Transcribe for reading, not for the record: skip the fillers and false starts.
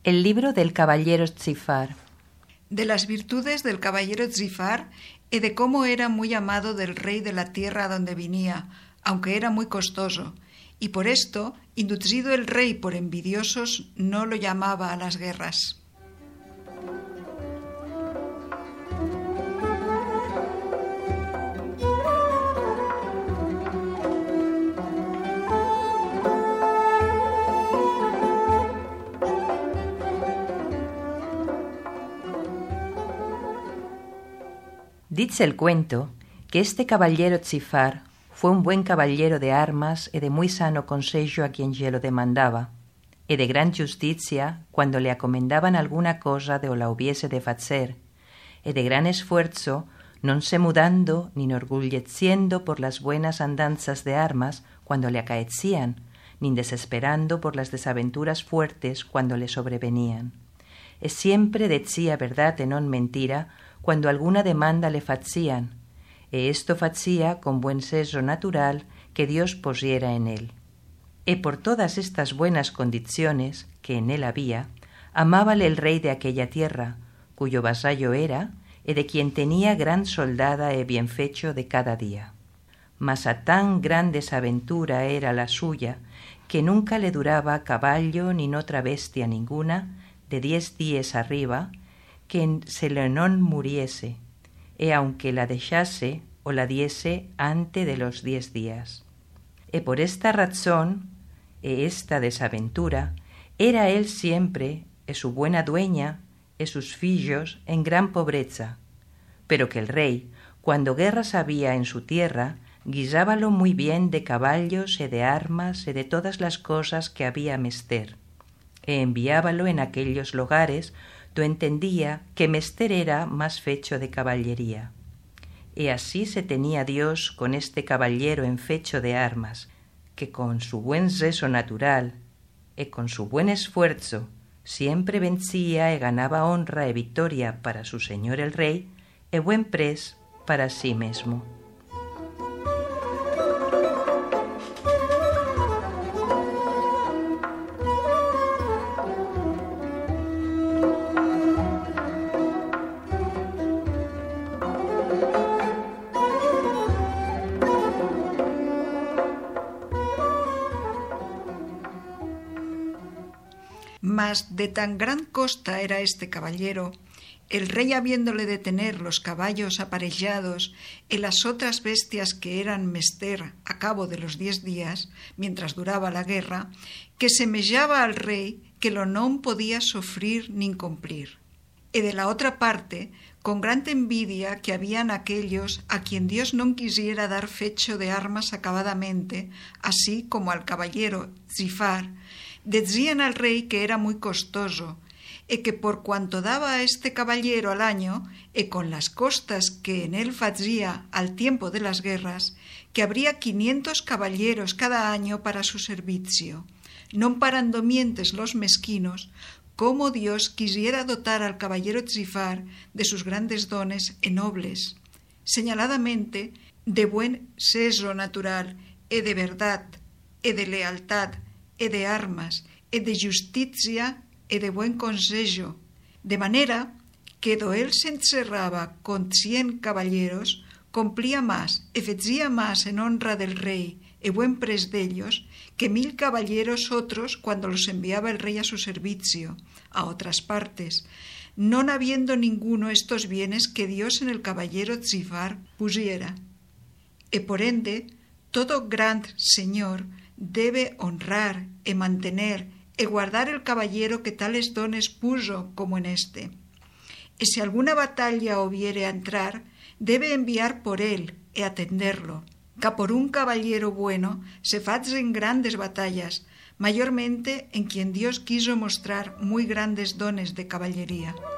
El libro del caballero Tzifar. De las virtudes del caballero Tzifar y de cómo era muy amado del rey de la tierra donde venía, aunque era muy costoso, y por esto, inducido el rey por envidiosos, no lo llamaba a las guerras. Dice el cuento que este caballero Tzifar fue un buen caballero de armas y de muy sano consejo a quien se lo demandaba, y de gran justicia cuando le acomendaban alguna cosa de o la hubiese de facer, y de gran esfuerzo, non se mudando ni enorgulleciendo por las buenas andanzas de armas cuando le acaecían, ni desesperando por las desaventuras fuertes cuando le sobrevenían. Y siempre decía verdad e non mentira cuando alguna demanda le facían, e esto facía con buen seso natural que Dios pusiera en él. E por todas estas buenas condiciones que en él había, amábale el rey de aquella tierra, cuyo vasallo era, e de quien tenía gran soldada e bien fecho de cada día. Mas a tan gran desaventura era la suya, que nunca le duraba caballo ni otra bestia ninguna, de 10 días arriba, que se le non muriese, e aunque la dejase o la diese ante de los 10 días. E por esta razón, e esta desaventura, era él siempre, e su buena dueña, e sus fillos, en gran pobreza, pero que el rey, cuando guerras había en su tierra, guisábalo muy bien de caballos e de armas e de todas las cosas que había mester, e enviábalo en aquellos lugares do entendía que mester era más fecho de caballería. E así se tenía Dios con este caballero en fecho de armas, que con su buen seso natural e con su buen esfuerzo siempre vencía e ganaba honra e victoria para su señor el rey e buen pres para sí mesmo. Mas de tan gran costa era este caballero, el rey habiéndole de tener los caballos aparejados y las otras bestias que eran mester a cabo de los 10 días, mientras duraba la guerra, que semellaba al rey que lo non podía sofrir nin cumplir. Y de la otra parte, con gran envidia que habían aquellos a quien Dios non quisiera dar fecho de armas acabadamente, así como al caballero Tzifar, decían al rey que era muy costoso, y que por cuanto daba a este caballero al año, y con las costas que en él facía al tiempo de las guerras, que habría 500 caballeros cada año para su servicio, non parando mientes los mezquinos, como Dios quisiera dotar al caballero Tzifar de sus grandes dones e nobles, señaladamente de buen seso natural, e de verdad, e de lealtad, e de armas, e de justicia, e de buen consejo, de manera que do él se encerraba con 100 caballeros, cumplía más e fecía más en honra del rey e buen pres dellos que 1000 caballeros otros cuando los enviaba el rey a su servicio, a otras partes, non habiendo ninguno estos bienes que Dios en el caballero Tzifar pusiera. E por ende, todo gran señor debe honrar e mantener e guardar el caballero que tales dones puso como en este. Y si alguna batalla hubiere a entrar, debe enviar por él e atenderlo, que por un caballero bueno se facen grandes batallas, mayormente en quien Dios quiso mostrar muy grandes dones de caballería.